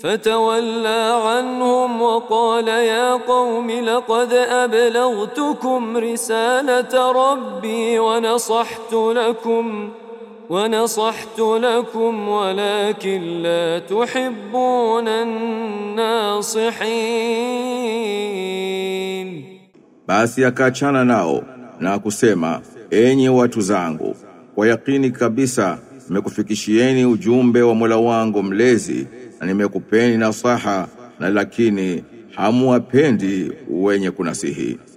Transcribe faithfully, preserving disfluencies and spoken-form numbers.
فتولى عنهم وقال يا قوم لقد أبلغتكم رسالة ربي ونصحت لكم ونصحت لكم ولكن لا تحبون الناصحين. Basi akaachana nao na kusema, enyi watu zangu, kwa yakini kabisa nimekufikishieni ujumbe wa Mola wangu mlezi na nimekupeni nasaha, na lakini hamuwapendi wenye kunasihi.